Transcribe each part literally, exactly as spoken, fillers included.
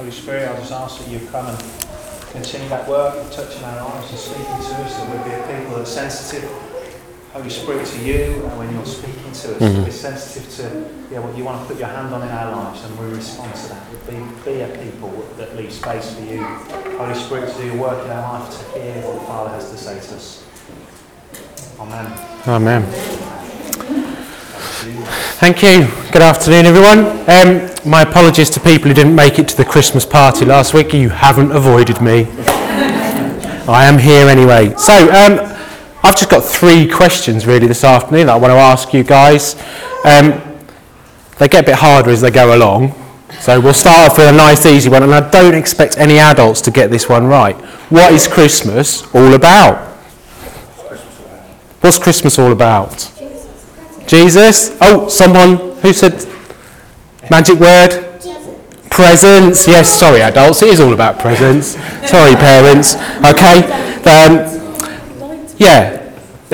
Holy Spirit, I just ask that you come and continue that work of touching our lives and speaking to us, that we'll be a people that are sensitive, Holy Spirit, to you, and when you're speaking to us, mm-hmm. we're sensitive to yeah, what you want to put your hand on in our lives, and we respond to that. We'll be, be a people that leave space for you, Holy Spirit, to do your work in our life, to hear what the Father has to say to us. Amen. Amen. Thank you. Good afternoon, everyone. Um, my apologies to people who didn't make it to the Christmas party last week. You haven't avoided me. I am here anyway. So, um, I've just got three questions really this afternoon that I want to ask you guys. Um, they get a bit harder as they go along. So we'll start off with a nice easy one, and I don't expect any adults to get this one right. What is Christmas all about? What's Christmas all about? Jesus. Oh, someone who said magic word? Presents. Yes, sorry adults, it is all about presents. Sorry parents. Okay. Um, yeah.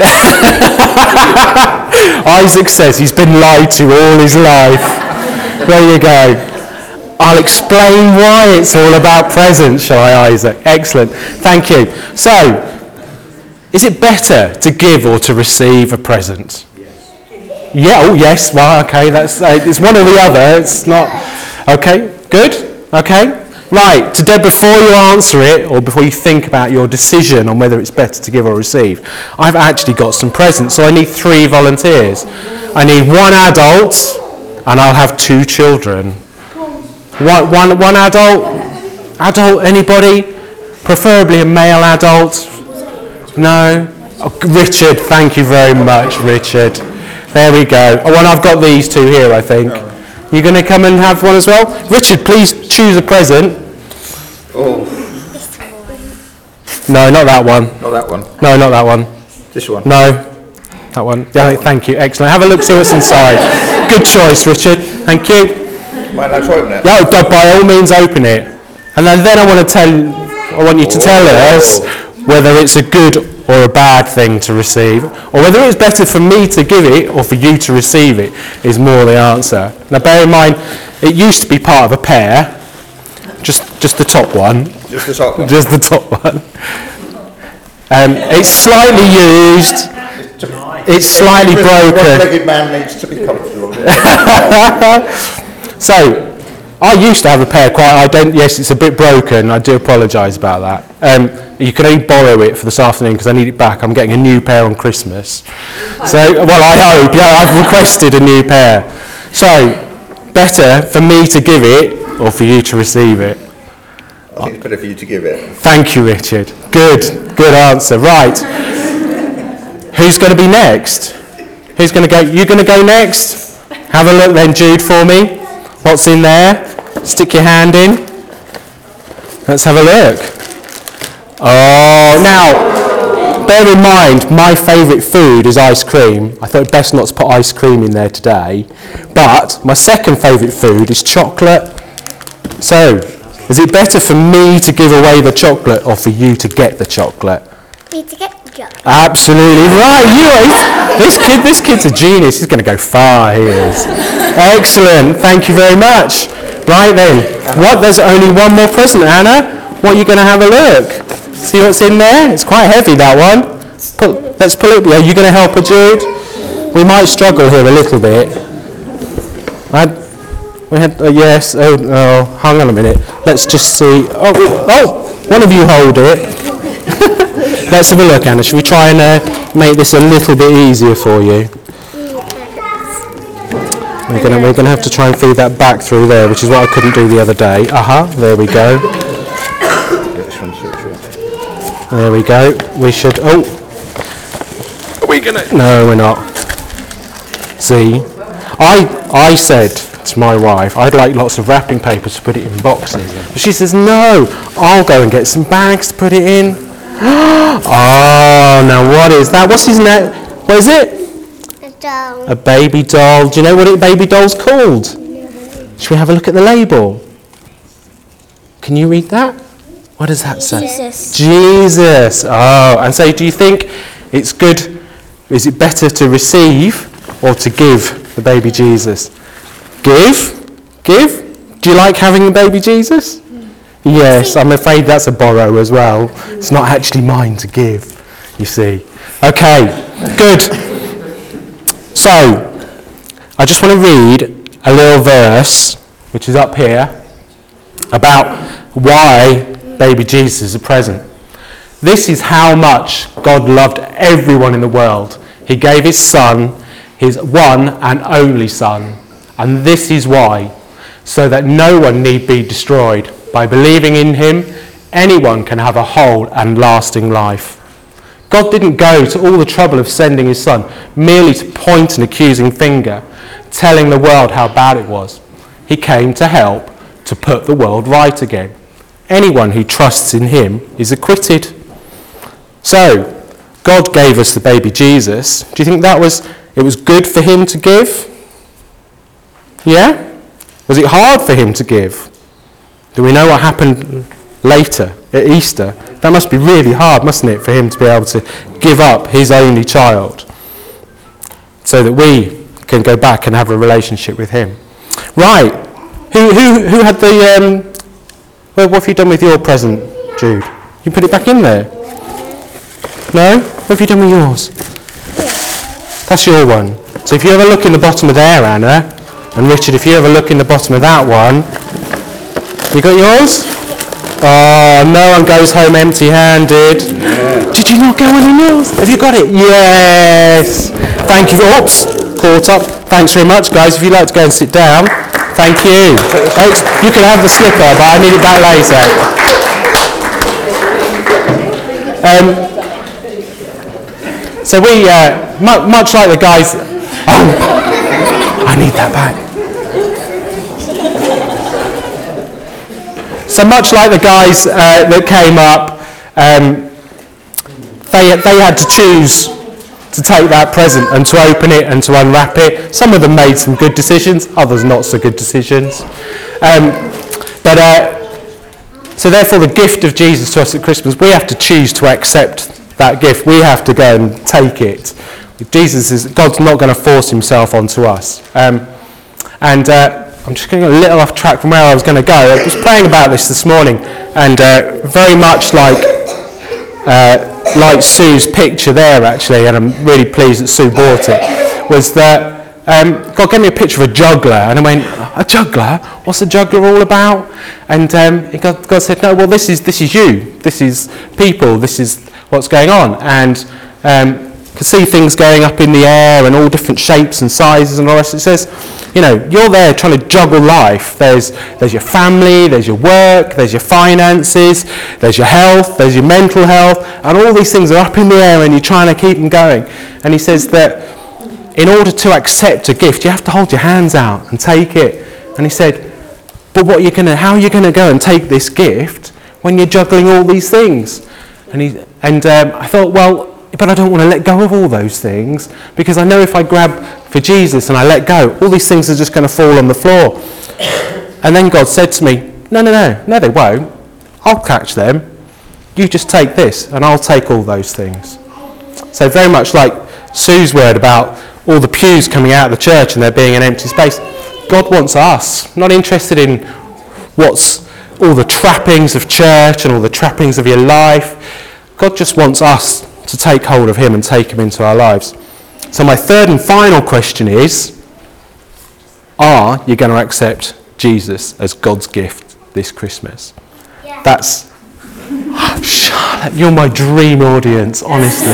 Isaac says he's been lied to all his life. There you go. I'll explain why it's all about presents, shall I, Isaac? Excellent. Thank you. So, is it better to give or to receive a present? Yes. Yeah, oh yes, well, okay, that's uh, it's one or the other, it's not, okay, good, okay. Right, today before you answer it, or before you think about your decision on whether it's better to give or receive, I've actually got some presents, so I need three volunteers. I need one adult, and I'll have two children. One, one, one adult, adult, anybody? Preferably a male adult. No? Oh, Richard, thank you very much, Richard. There we go. Oh, and I've got these two here, I think. You going to come and have one as well? Richard, please choose a present. Oh. No, not that one. Not that one. No, not that one. This one. No. That one. Yeah, thank you. Excellent. Have a look, see what's inside. Good choice, Richard. Thank you. Might I open it? Yeah, by all means open it. And then, then I want to tell I want you to tell us whether it's a good or a bad thing to receive, or whether it's better for me to give it or for you to receive it is more the answer. Now bear in mind, it used to be part of a pear, just just the top one. Just the top one? Just the top one. Um, it's slightly used, it's slightly broken. A one-legged man needs to be comfortable. So, I used to have a pair quite, I don't, yes, it's a bit broken, I do apologise about that. Um, you can only borrow it for this afternoon because I need it back. I'm getting a new pair on Christmas. So, well, I hope, yeah, I've requested a new pair. So, better for me to give it or for you to receive it? I think it's better for you to give it. Thank you, Richard. Good, good answer. Right. Who's going to be next? Who's going to go? You going to go next? Have a look then, Jude, for me. What's in there? Stick your hand in. Let's have a look. Oh, now, bear in mind, my favourite food is ice cream. I thought it best not to put ice cream in there today. But my second favourite food is chocolate. So, is it better for me to give away the chocolate or for you to get the chocolate? Me to get the chocolate. Absolutely right. You are, this kid, this kid's a genius. He's going to go far. He is. Excellent. Thank you very much. Right then. What? There's only one more present, Anna. What are you going to have a look? See what's in there? It's quite heavy, that one. Pull, let's pull it. Are you going to help her, Jude? We might struggle here a little bit. I, we had uh, yes. Oh, oh, hang on a minute. Let's just see. Oh, oh, one of you hold it. Let's have a look, Anna. Should we try and uh, make this a little bit easier for you? We're gonna we're gonna have to try and feed that back through there, which is what I couldn't do the other day. Aha, uh-huh, there we go. There we go. We should. Oh, are we gonna? No, we're not. See, I I said to my wife I'd like lots of wrapping paper to put it in boxes, but she says no. I'll go and get some bags to put it in. Oh, now what is that? What's his name? What is it? A doll. A baby doll. Do you know what a baby doll's called? No. Should we have a look at the label? Can you read that? What does that say? Jesus. Jesus. Oh, and so do you think it's good, is it better to receive or to give the baby Jesus? Give? Give? Do you like having a baby Jesus? Yes, I'm afraid that's a borrow as well. It's not actually mine to give, you see. Okay, good. So, I just want to read a little verse, which is up here, about why baby Jesus is a present. This is how much God loved everyone in the world. He gave his son, his one and only son. And this is why, so that no one need be destroyed. By believing in him, anyone can have a whole and lasting life. God didn't go to all the trouble of sending his son merely to point an accusing finger, telling the world how bad it was. He came to help to put the world right again. Anyone who trusts in him is acquitted. So, God gave us the baby Jesus. Do you think that was, it was good for him to give? Yeah? Was it hard for him to give? Do we know what happened later at Easter? That must be really hard, mustn't it, for him to be able to give up his only child so that we can go back and have a relationship with him. Right. Who who who had the um well, what have you done with your present, Jude? You put it back in there? No? What have you done with yours? That's your one. So if you ever look in the bottom of there, Anna, and Richard, if you ever look in the bottom of that one, you got yours? Oh, no one goes home empty-handed. Yeah. Did you not go on in yours? Have you got it? Yes. Thank you. Oops, caught up. Thanks very much, guys. If you'd like to go and sit down, thank you. Thanks. You can have the slipper, but I need it back later. Um, so we, uh, mu- much like the guys... Oh, I need that back. So much like the guys uh, that came up, um, they, they had to choose to take that present and to open it and to unwrap it. Some of them made some good decisions, others not so good decisions. Um, but uh, so therefore the gift of Jesus to us at Christmas, we have to choose to accept that gift. We have to go and take it. Jesus is, God's not going to force himself onto us. Um, and uh, I'm just getting a little off track from where I was going to go. I was praying about this this morning, and uh, very much like uh, like Sue's picture there, actually, and I'm really pleased that Sue bought it, was that um, God gave me a picture of a juggler, and I went, a juggler? What's a juggler all about? And um, God, God said, no, well, this is this is you. This is people. This is what's going on. And um, could see things going up in the air and all different shapes and sizes and all that. It says, you know, you're there trying to juggle life. There's there's your family, there's your work, there's your finances, there's your health, there's your mental health, and all these things are up in the air and you're trying to keep them going. And he says that in order to accept a gift, you have to hold your hands out and take it. And he said, but what you're gonna, how are you going to go and take this gift when you're juggling all these things? And he and um, I thought, well, but I don't want to let go of all those things, because I know if I grab for Jesus and I let go, all these things are just going to fall on the floor. And then God said to me, no, no, no, no, they won't. I'll catch them. You just take this and I'll take all those things. So very much like Sue's word about all the pews coming out of the church and there being an empty space, God wants us, not interested in what's all the trappings of church and all the trappings of your life. God just wants us to take hold of him and take him into our lives. So my third and final question is, are you going to accept Jesus as God's gift this Christmas? Yeah. That's... Oh, Charlotte, you're my dream audience, honestly.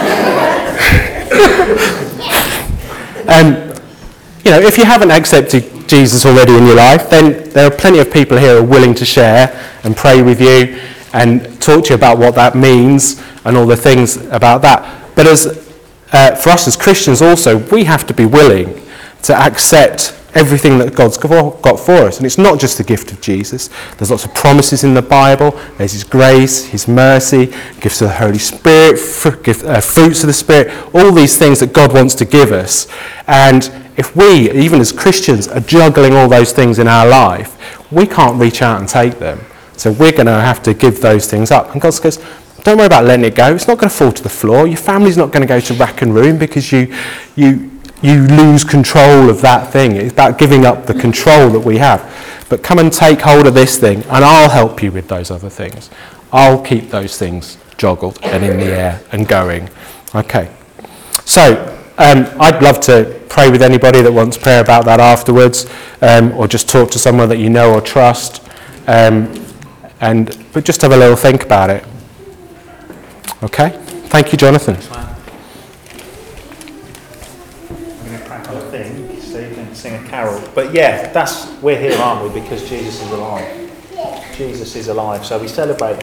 um, you know, if you haven't accepted Jesus already in your life, then there are plenty of people here who are willing to share and pray with you and talk to you about what that means and all the things about that. But as uh, for us as Christians also, we have to be willing to accept everything that God's got for us. And it's not just the gift of Jesus. There's lots of promises in the Bible. There's his grace, his mercy, gifts of the Holy Spirit, fr- gift, uh, fruits of the Spirit, all these things that God wants to give us. And if we, even as Christians, are juggling all those things in our life, we can't reach out and take them. So we're going to have to give those things up. And God goes, don't worry about letting it go. It's not going to fall to the floor. Your family's not going to go to rack and ruin because you you you lose control of that thing. It's about giving up the control that we have. But come and take hold of this thing, and I'll help you with those other things. I'll keep those things joggled and in the air and going. Okay. So, um, I'd love to pray with anybody that wants prayer about that afterwards, um, or just talk to someone that you know or trust, um, and but just have a little think about it. Okay? Thank you, Jonathan. I'm going to crack on a thing, Steve, and sing a carol. But yeah, that's we're here, aren't we? Because Jesus is alive. Jesus is alive. So we celebrate